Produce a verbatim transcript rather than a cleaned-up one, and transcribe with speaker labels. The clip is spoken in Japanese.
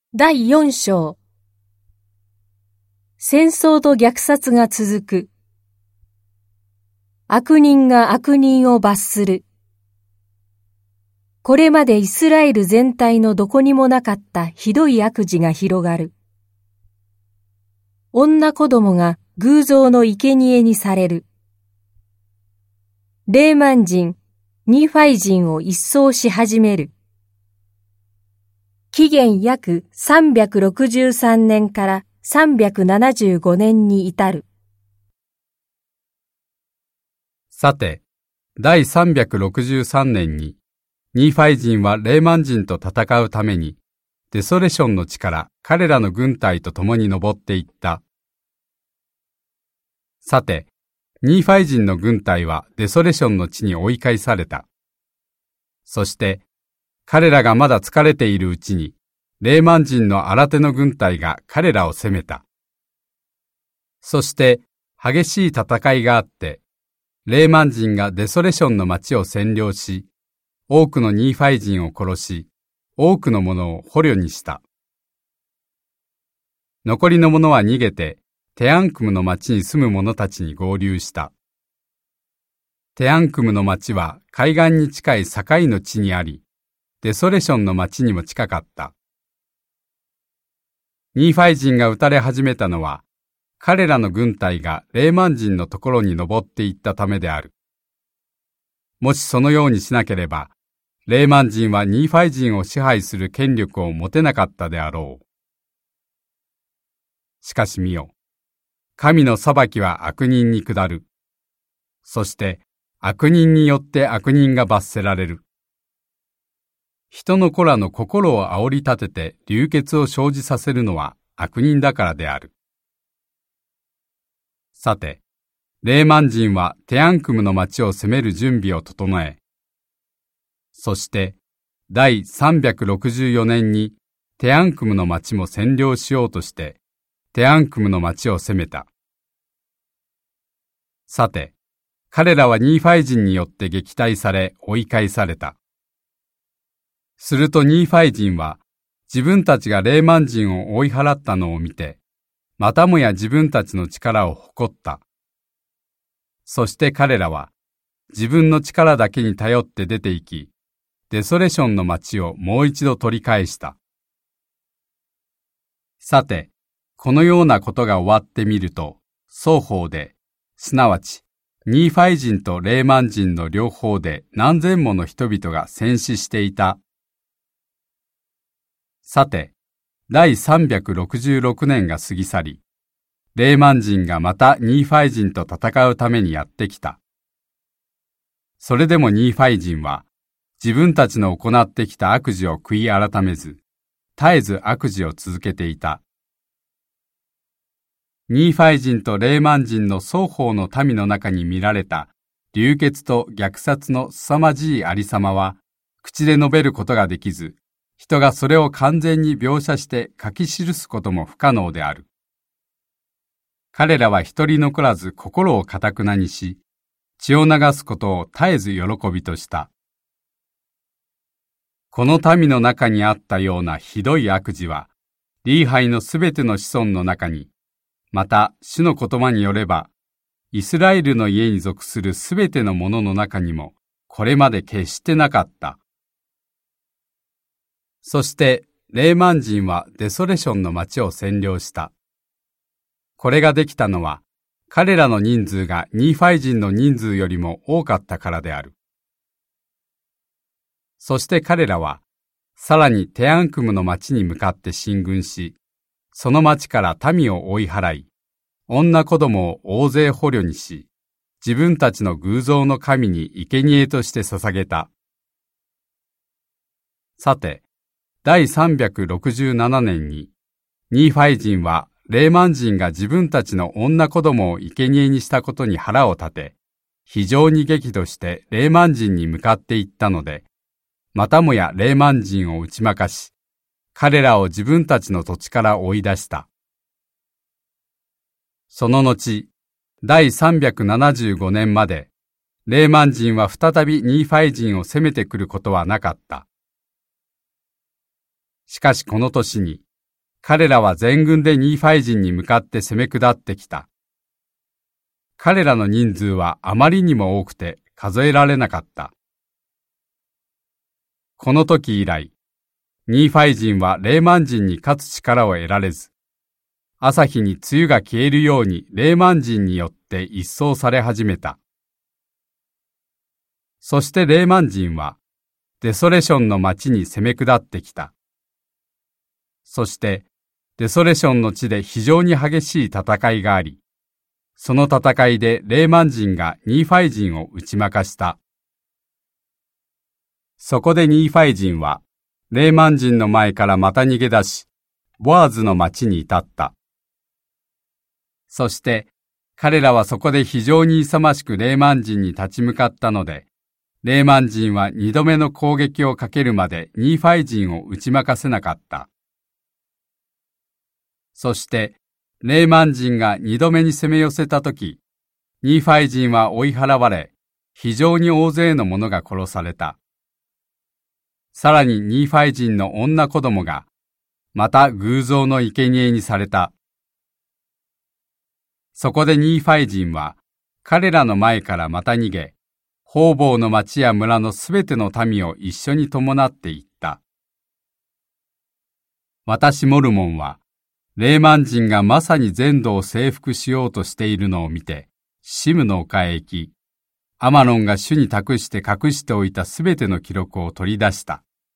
Speaker 1: だいよん章。戦争と虐殺が続く。悪人が悪人を罰する。これまでイスラエル全体のどこにもなかったひどい悪事が広がる。女子供が偶像の生贄にされる。レーマン人、ニーファイ人を一掃し始める。紀元約さんびゃくろくじゅうさんねんからさんびゃくななじゅうごねんに至る。
Speaker 2: さて、第さんびゃくろくじゅうさんねんに、ニーファイ人はレーマン人と戦うために、デソレションの地から彼らの軍隊と共に登っていった。さて、ニーファイ人の軍隊はデソレションの地に追い返された。そして、彼らがまだ疲れているうちに、レーマン人の新手の軍隊が彼らを攻めた。そして、激しい戦いがあって、レーマン人がデソレションの町を占領し、多くのニーファイ人を殺し、多くの者を捕虜にした。残りの者は逃げて、テアンクムの町に住む者たちに合流した。テアンクムの町は海岸に近い境の地にあり、デソレションの町にも近かった。ニーファイ人が撃たれ始めたのは、彼らの軍隊がレーマン人のところに登っていったためである。もしそのようにしなければ、レーマン人はニーファイ人を支配する権力を持てなかったであろう。しかし見よ、神の裁きは悪人に下る。そして悪人によって悪人が罰せられる。人の子らの心を煽り立てて流血を生じさせるのは悪人だからである。さて、レーマン人はテアンクムの町を攻める準備を整え、そして第さんびゃくろくじゅうよねんにテアンクムの町も占領しようとして、テアンクムの町を攻めた。さて、彼らはニーファイ人によって撃退され追い返された。するとニーファイ人は自分たちがレーマン人を追い払ったのを見て、またもや自分たちの力を誇った。そして彼らは自分の力だけに頼って出て行き、デソレションの町をもう一度取り返した。さて、このようなことが終わってみると、双方で、すなわち、ニーファイ人とレーマン人の両方で何千もの人々が戦死していた。さて、第さんびゃくろくじゅうろくねんが過ぎ去り、レーマン人がまたニーファイ人と戦うためにやってきた。それでもニーファイ人は、自分たちの行ってきた悪事を悔い改めず、絶えず悪事を続けていた。ニーファイ人とレーマン人の双方の民の中に見られた流血と虐殺の凄まじいありさまは、口で述べることができず、人がそれを完全に描写して書き記すことも不可能である。彼らは一人残らず心を堅くなにし、血を流すことを絶えず喜びとした。この民の中にあったようなひどい悪事は、リーハイのすべての子孫の中に、また主の言葉によれば、イスラエルの家に属するすべてのものの中にも、これまで決してなかった。そして、レーマン人はデソレションの町を占領した。これができたのは、彼らの人数がニーファイ人の人数よりも多かったからである。そして彼らは、さらにテアンクムの町に向かって進軍し、その町から民を追い払い、女子供を大勢捕虜にし、自分たちの偶像の神に生贄として捧げた。さて、第さんびゃくろくじゅうななねんに、ニーファイ人はレーマン人が自分たちの女子供を生贄にしたことに腹を立て、非常に激怒してレーマン人に向かっていったので、またもやレーマン人を打ち負かし、彼らを自分たちの土地から追い出した。その後、第さんびゃくななじゅうごねんまで、レーマン人は再びニーファイ人を攻めてくることはなかった。しかしこの年に、 彼らは全軍でニーファイ人に向かって攻め下ってきた。彼らの人数はあまりにも多くて数えられなかった。この時以来、ニーファイ人はレーマン人に勝つ力を得られず、朝日に露が消えるようにレーマン人によって一掃され始めた。そしてレーマン人はデソレションの町に攻め下ってきた。そしてデソレションの地で非常に激しい戦いがあり、その戦いでレーマン人がニーファイ人を打ち負かした。そこでニーファイ人はレーマン人の前からまた逃げ出し、ボアズの町に至った。そして彼らはそこで非常に勇ましくレーマン人に立ち向かったので、レーマン人は二度目の攻撃をかけるまでニーファイ人を打ち負かせなかった。そしてレーマン人が二度目に攻め寄せたとき、ニーファイ人は追い払われ、非常に大勢の者が殺された。さらにニーファイ人の女子供が、また偶像の生贄にされた。そこでニーファイ人は、彼らの前からまた逃げ、方々の町や村のすべての民を一緒に伴って行った。私モルモンは、レーマン人がまさに全土を征服しようとしているのを見て、シムの丘へ行き、アマノンが主に託して隠しておいたすべての記録を取り出した。